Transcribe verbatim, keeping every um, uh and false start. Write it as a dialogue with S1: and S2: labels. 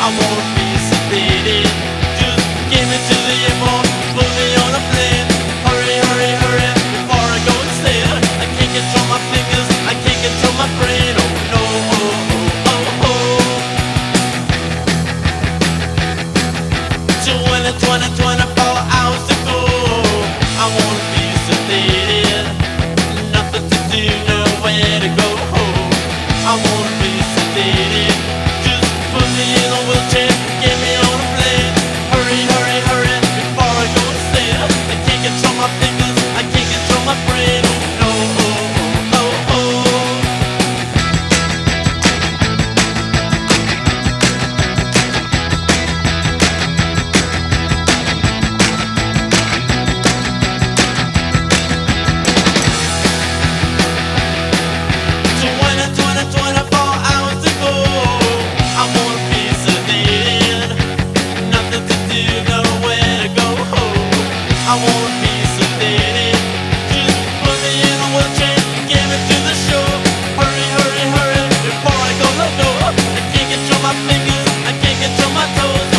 S1: I won't be sedated. Just give me to the airport, put me on a plane. Hurry, hurry, hurry, before I go insane. I can't control my fingers, I can't control my brain. Oh no, oh, oh, oh, oh. twenty, twenty, twenty-four hours to go. I won't be sedated. Nothing to do, nowhere to go. I won't be sedated. Just put me in a wheelchair, get me on a plane. Hurry, hurry, hurry, before I go insane. I can't control my fingers, I can't control my brain. Oh no, oh, oh, oh, oh. twenty, twenty, twenty-four hours to go. I won't be sedated. Nothing to do, nowhere to go. I won't be sedated. Just put me in a wheelchair, get me to the shore. Hurry, hurry, hurry, before I go let go. I can't control my fingers, I can't control my toes.